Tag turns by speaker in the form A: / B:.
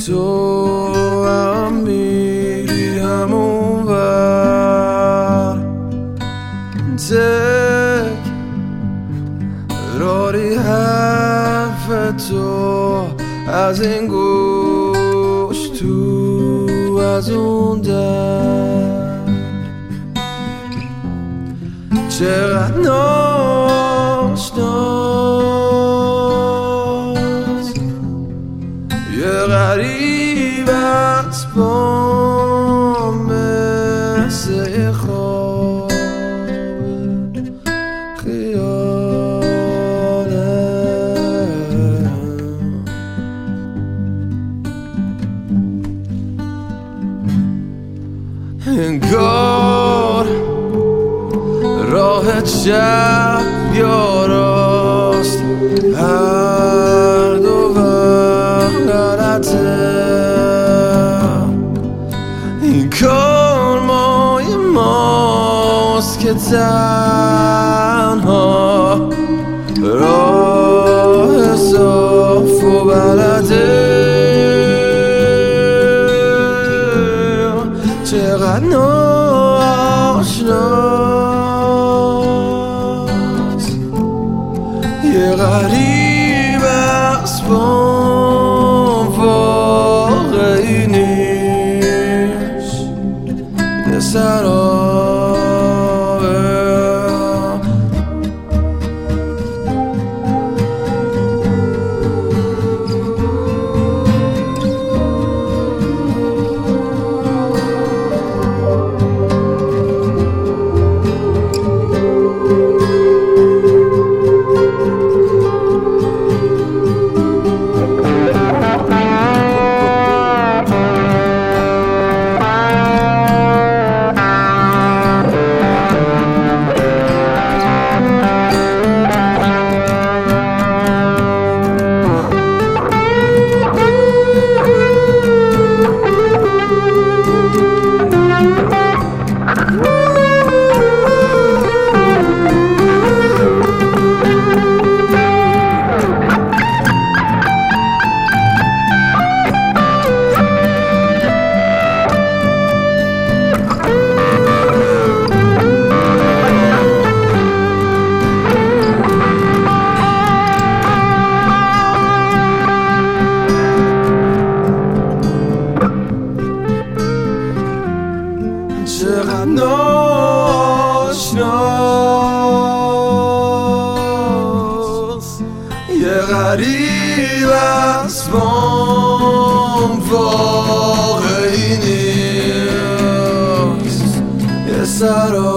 A: تو هم میری همون ور تکراری حرف تو از این گوش تو از اون در چقدر ناشناس یه غریب از با مثل خواب خیاله انگار راه چپ یا راست هر دو غلطه این کار مای ماست که تنها راه صاف و بلده چقدر ناشناس یه غریب از بام واقعی نیست یه سرابه چقدر ناشناس یه غریب از بام واقعی نیست یه سرابه